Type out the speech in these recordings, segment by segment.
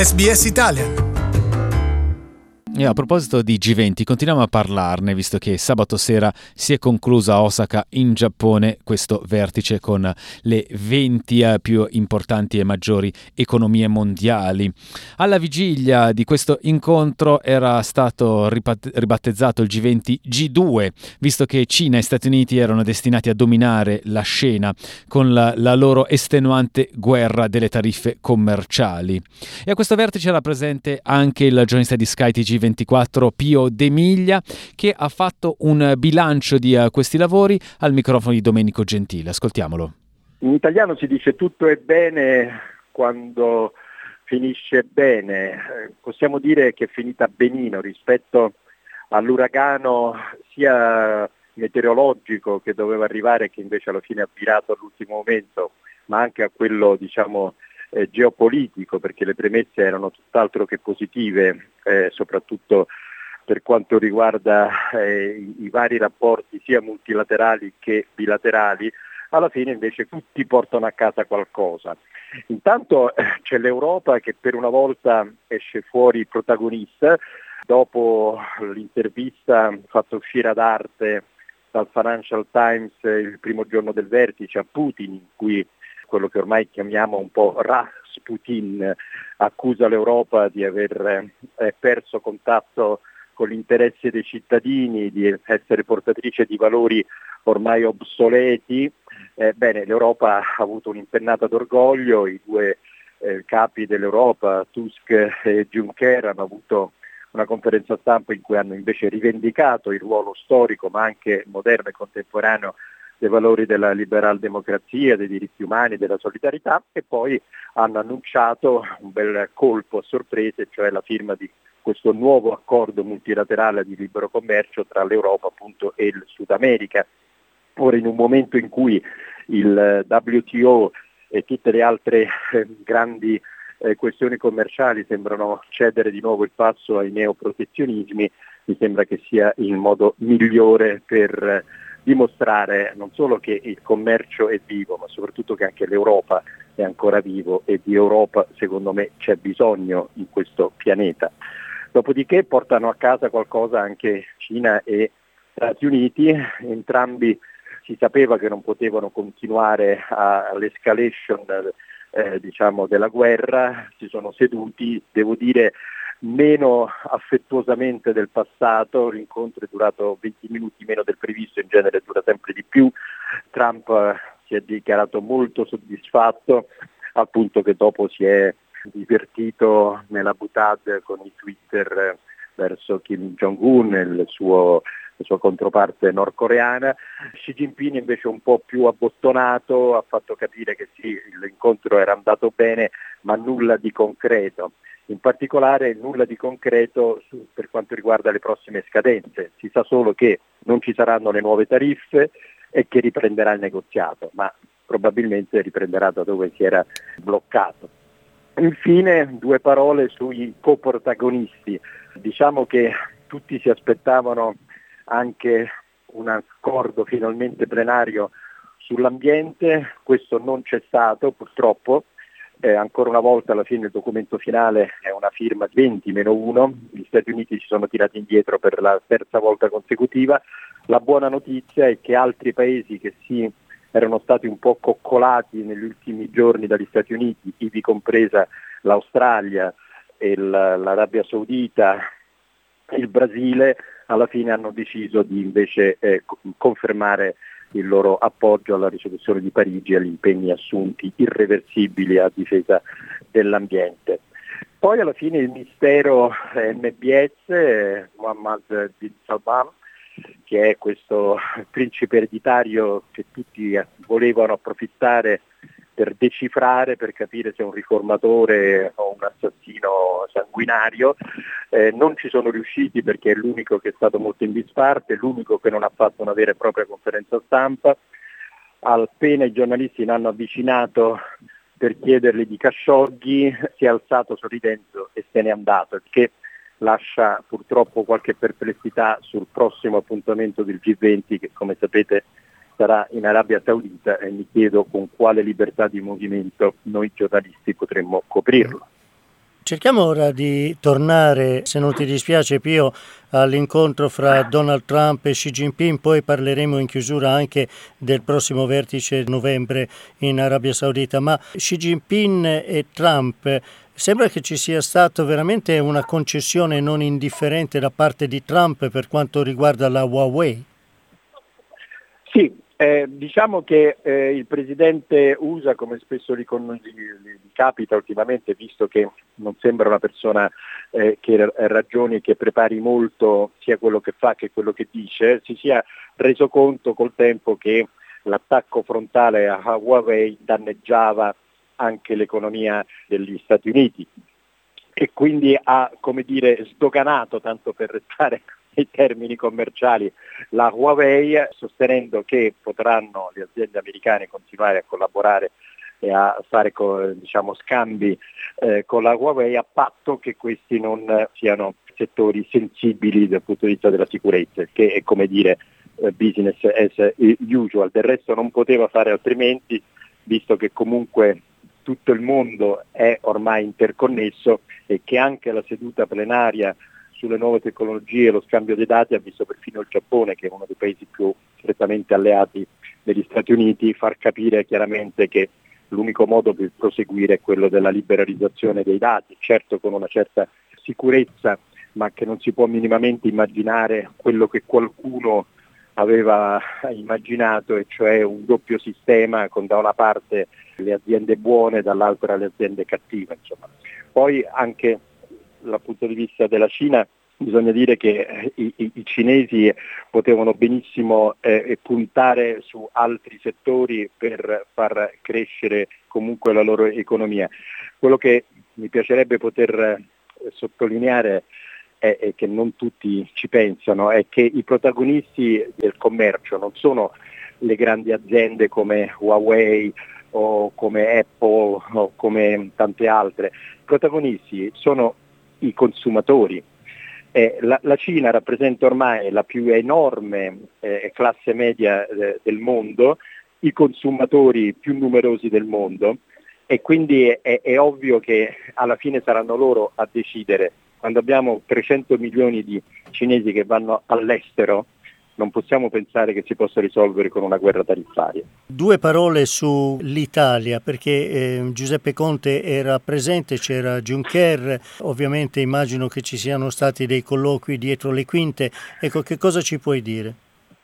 SBS Italian. E a proposito di G20, continuiamo a parlarne, visto che sabato sera si è conclusa a Osaka, in Giappone, questo vertice con le 20 più importanti e maggiori economie mondiali. Alla vigilia di questo incontro era stato ribattezzato il G20 G2, visto che Cina e Stati Uniti erano destinati a dominare la scena con la loro estenuante guerra delle tariffe commerciali. E a questo vertice era presente anche il giornalista di Sky TG24 Pio De Miglia, che ha fatto un bilancio di questi lavori al microfono di Domenico Gentile. Ascoltiamolo. In italiano si dice tutto è bene quando finisce bene. Possiamo dire che è finita benino rispetto all'uragano sia meteorologico che doveva arrivare, che invece alla fine ha virato all'ultimo momento, ma anche a quello geopolitico, perché le premesse erano tutt'altro che positive, soprattutto per quanto riguarda i vari rapporti sia multilaterali che bilaterali. Alla fine invece tutti portano a casa qualcosa. Intanto c'è l'Europa che per una volta esce fuori protagonista, dopo l'intervista fatta uscire ad arte dal Financial Times il primo giorno del vertice a Putin, in cui quello che ormai chiamiamo un po' Rasputin accusa l'Europa di aver perso contatto con l'interesse dei cittadini, di essere portatrice di valori ormai obsoleti. Bene, l'Europa ha avuto un'impennata d'orgoglio, i due capi dell'Europa, Tusk e Juncker, hanno avuto una conferenza stampa in cui hanno invece rivendicato il ruolo storico ma anche moderno e contemporaneo dei valori della liberal democrazia, dei diritti umani, della solidarietà, e poi hanno annunciato un bel colpo a sorprese, cioè la firma di questo nuovo accordo multilaterale di libero commercio tra l'Europa appunto e il Sud America. Ora, in un momento in cui il WTO e tutte le altre grandi questioni commerciali sembrano cedere di nuovo il passo ai neoprotezionismi, mi sembra che sia il modo migliore per dimostrare non solo che il commercio è vivo, ma soprattutto che anche l'Europa è ancora vivo, e di Europa secondo me c'è bisogno in questo pianeta. Dopodiché portano a casa qualcosa anche Cina e Stati Uniti, entrambi si sapeva che non potevano continuare all'escalation della guerra, si sono seduti, devo dire meno affettuosamente del passato. L'incontro è durato 20 minuti meno del previsto, in genere dura sempre di più. Trump si è dichiarato molto soddisfatto, al punto che dopo si è divertito nella boutade con i Twitter verso Kim Jong-un, la sua controparte nordcoreana. Xi Jinping invece un po' più abbottonato, ha fatto capire che sì, l'incontro era andato bene, ma nulla di concreto. In particolare nulla di concreto per quanto riguarda le prossime scadenze. Si sa solo che non ci saranno le nuove tariffe e che riprenderà il negoziato, ma probabilmente riprenderà da dove si era bloccato. Infine, due parole sui coprotagonisti. Diciamo che tutti si aspettavano anche un accordo finalmente plenario sull'ambiente, questo non c'è stato purtroppo. Ancora una volta alla fine il documento finale è una firma 20-1, gli Stati Uniti si sono tirati indietro per la terza volta consecutiva. La buona notizia è che altri paesi che erano stati un po' coccolati negli ultimi giorni dagli Stati Uniti, ivi compresa l'Australia e l'Arabia Saudita, il Brasile, alla fine hanno deciso di invece confermare il loro appoggio alla risoluzione di Parigi e agli impegni assunti irreversibili a difesa dell'ambiente. Poi alla fine il mistero MBS, Mohammed bin Salman, che è questo principe ereditario che tutti volevano approfittare per decifrare, per capire se è un riformatore o un assassino sanguinario. Non ci sono riusciti perché è l'unico che è stato molto in disparte, l'unico che non ha fatto una vera e propria conferenza stampa. Appena i giornalisti l'hanno avvicinato per chiedergli di Khashoggi, si è alzato sorridendo e se n'è andato, il che lascia purtroppo qualche perplessità sul prossimo appuntamento del G20 che, come sapete, sarà in Arabia Saudita, e mi chiedo con quale libertà di movimento noi giornalisti potremmo coprirlo. Cerchiamo ora di tornare, se non ti dispiace Pio, all'incontro fra Donald Trump e Xi Jinping, poi parleremo in chiusura anche del prossimo vertice novembre in Arabia Saudita, ma Xi Jinping e Trump, sembra che ci sia stata veramente una concessione non indifferente da parte di Trump per quanto riguarda la Huawei. Sì, diciamo che il presidente USA, come spesso gli capita ultimamente, visto che non sembra una persona che ragioni, che prepari molto sia quello che fa che quello che dice, si sia reso conto col tempo che l'attacco frontale a Huawei danneggiava anche l'economia degli Stati Uniti e quindi ha, come dire, sdoganato, tanto per restare nei termini commerciali, la Huawei, sostenendo che potranno le aziende americane continuare a collaborare e a fare scambi con la Huawei, a patto che questi non siano settori sensibili dal punto di vista della sicurezza, che è, come dire, business as usual. Del resto non poteva fare altrimenti, visto che comunque tutto il mondo è ormai interconnesso e che anche la seduta plenaria sulle nuove tecnologie e lo scambio dei dati ha visto perfino il Giappone, che è uno dei paesi più strettamente alleati degli Stati Uniti, far capire chiaramente che l'unico modo per proseguire è quello della liberalizzazione dei dati, certo con una certa sicurezza, ma che non si può minimamente immaginare quello che qualcuno aveva immaginato, e cioè un doppio sistema con da una parte le aziende buone e dall'altra le aziende cattive. Insomma. Poi anche dal punto di vista della Cina bisogna dire che i cinesi potevano benissimo puntare su altri settori per far crescere comunque la loro economia. Quello che mi piacerebbe poter sottolineare è che non tutti ci pensano, è che i protagonisti del commercio non sono le grandi aziende come Huawei o come Apple o come tante altre. I protagonisti sono i consumatori. La Cina rappresenta ormai la più enorme classe media del mondo, i consumatori più numerosi del mondo, e quindi è ovvio che alla fine saranno loro a decidere. Quando abbiamo 300 milioni di cinesi che vanno all'estero, non possiamo pensare che si possa risolvere con una guerra tariffaria. Due parole sull'Italia, perché Giuseppe Conte era presente, c'era Juncker, ovviamente immagino che ci siano stati dei colloqui dietro le quinte. Ecco, che cosa ci puoi dire?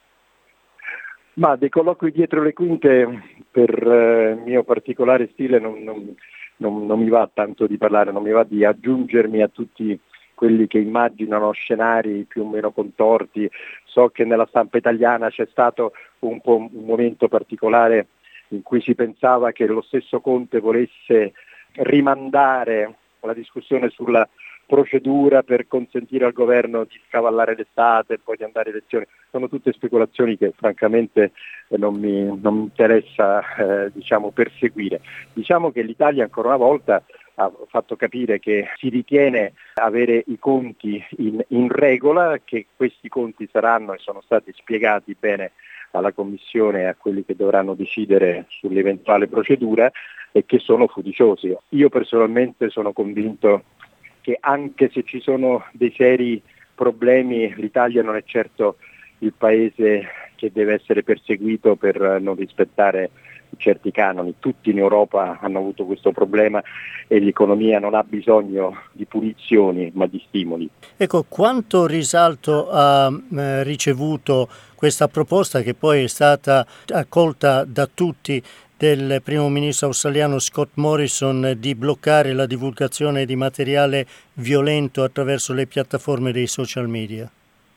Ma dei colloqui dietro le quinte, per mio particolare stile, non mi va tanto di parlare, non mi va di aggiungermi a tutti quelli che immaginano scenari più o meno contorti. So che nella stampa italiana c'è stato un momento particolare in cui si pensava che lo stesso Conte volesse rimandare la discussione sulla procedura per consentire al governo di scavallare l'estate e poi di andare a elezioni. Sono tutte speculazioni che francamente non mi interessa perseguire. Diciamo che l'Italia ancora una volta ha fatto capire che si ritiene avere i conti in regola, che questi conti saranno e sono stati spiegati bene alla Commissione e a quelli che dovranno decidere sull'eventuale procedura, e che sono fiduciosi. Io personalmente sono convinto che anche se ci sono dei seri problemi, l'Italia non è certo il paese che deve essere perseguito per non rispettare certi canoni. Tutti in Europa hanno avuto questo problema e l'economia non ha bisogno di punizioni ma di stimoli. Ecco, quanto risalto ha ricevuto questa proposta, che poi è stata accolta da tutti, del primo ministro australiano Scott Morrison, di bloccare la divulgazione di materiale violento attraverso le piattaforme dei social media?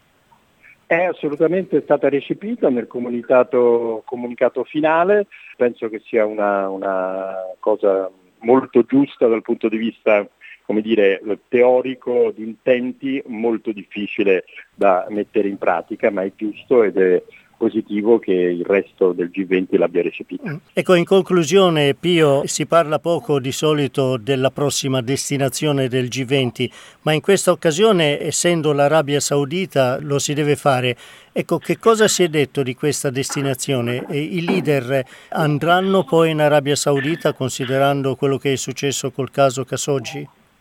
È assolutamente stata recepita nel comunicato finale, penso che sia una cosa molto giusta dal punto di vista, come dire, teorico, di intenti, molto difficile da mettere in pratica, ma è giusto ed è positivo che il resto del G20 l'abbia recepito. Ecco, in conclusione, Pio, si parla poco di solito della prossima destinazione del G20, ma in questa occasione, essendo l'Arabia Saudita, lo si deve fare. Ecco, che cosa si è detto di questa destinazione? I leader andranno poi in Arabia Saudita, considerando quello che è successo col caso Khashoggi?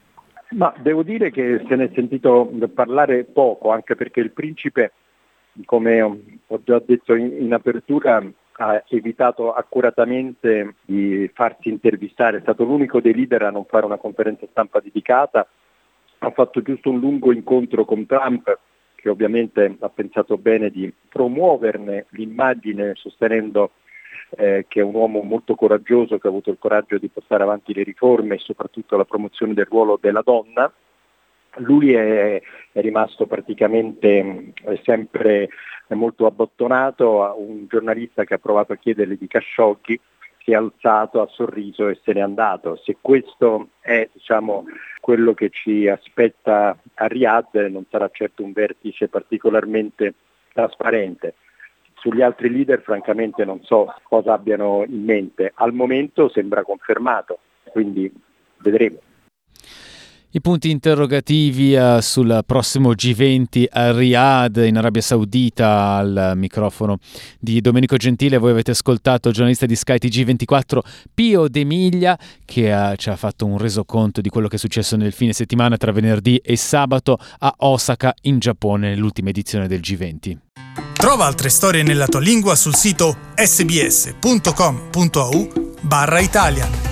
Ma devo dire che se ne è sentito parlare poco, anche perché il principe, come ho già detto in apertura, ha evitato accuratamente di farsi intervistare, è stato l'unico dei leader a non fare una conferenza stampa dedicata, ha fatto giusto un lungo incontro con Trump, che ovviamente ha pensato bene di promuoverne l'immagine, sostenendo che è un uomo molto coraggioso, che ha avuto il coraggio di portare avanti le riforme e soprattutto la promozione del ruolo della donna. Lui è rimasto praticamente sempre molto abbottonato. Un giornalista che ha provato a chiedergli di Khashoggi si è alzato, ha sorriso e se n'è andato. Se questo è, quello che ci aspetta a Riyadh, non sarà certo un vertice particolarmente trasparente. Sugli altri leader francamente non so cosa abbiano in mente. Al momento sembra confermato, quindi vedremo. I punti interrogativi sul prossimo G20 a Riyadh in Arabia Saudita. Al microfono di Domenico Gentile voi avete ascoltato il giornalista di Sky TG24 Pio De Miglia, che ci ha fatto un resoconto di quello che è successo nel fine settimana tra venerdì e sabato a Osaka in Giappone, nell'ultima edizione del G20. Trova altre storie nella tua lingua sul sito sbs.com.au/Italian.